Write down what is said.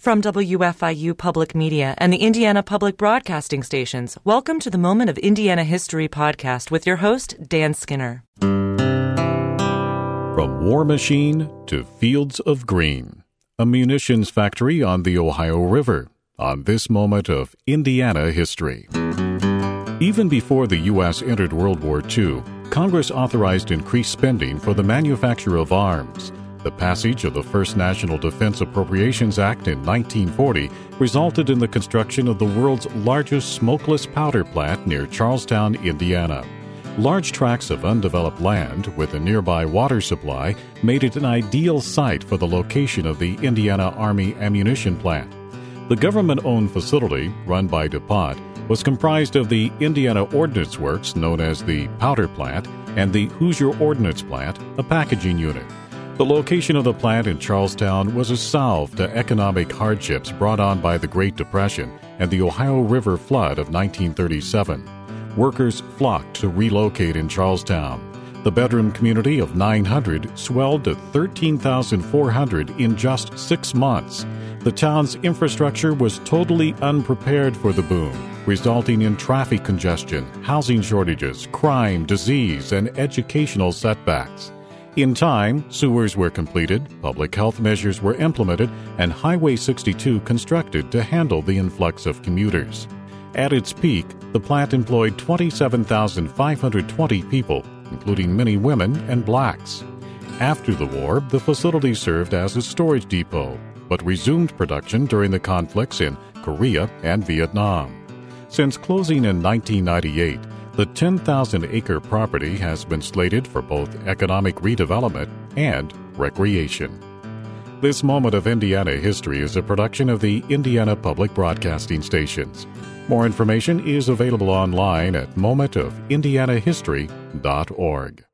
From WFIU Public Media and the Indiana Public Broadcasting Stations, welcome to the Moment of Indiana History podcast with your host, Dan Skinner. From War Machine to Fields of Green, a munitions factory on the Ohio River, on this moment of Indiana history. Even before the U.S. entered World War II, Congress authorized increased spending for the manufacture of arms. The passage of the first National Defense Appropriations Act in 1940 resulted in the construction of the world's largest smokeless powder plant near Charlestown, Indiana. Large tracts of undeveloped land with a nearby water supply made it an ideal site for the location of the Indiana Army Ammunition Plant. The government-owned facility, run by DuPont, was comprised of the Indiana Ordnance Works, known as the Powder Plant, and the Hoosier Ordnance Plant, a packaging unit. The location of the plant in Charlestown was a salve to economic hardships brought on by the Great Depression and the Ohio River flood of 1937. Workers flocked to relocate in Charlestown. The bedroom community of 900 swelled to 13,400 in just 6 months. The town's infrastructure was totally unprepared for the boom, resulting in traffic congestion, housing shortages, crime, disease, and educational setbacks. In time, sewers were completed, public health measures were implemented, and Highway 62 constructed to handle the influx of commuters. At its peak, the plant employed 27,520 people, including many women and blacks. After the war, the facility served as a storage depot, but resumed production during the conflicts in Korea and Vietnam. Since closing in 1998, the 10,000-acre property has been slated for both economic redevelopment and recreation. This Moment of Indiana History is a production of the Indiana Public Broadcasting Stations. More information is available online at momentofindianahistory.org.